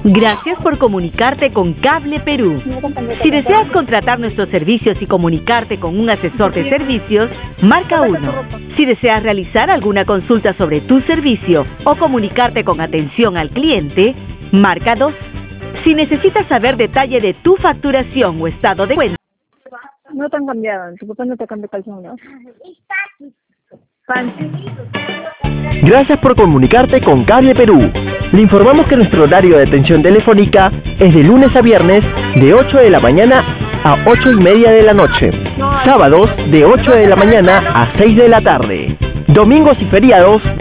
Gracias por comunicarte con Cable Perú. Si deseas contratar nuestros servicios y comunicarte con un asesor de servicios, marca 1. Si deseas realizar alguna consulta sobre tu servicio o comunicarte con atención al cliente, marca 2. Si necesitas saber detalle de tu facturación o estado de cuenta. No te han cambiado, tu papá no te cambia calzón, ¿no? Gracias por comunicarte con Cable Perú. Le informamos que nuestro horario de atención telefónica es de lunes a viernes de 8 de la mañana a 8:30 de la noche. Sábados de 8 de la mañana a 6 de la tarde. Domingos y feriados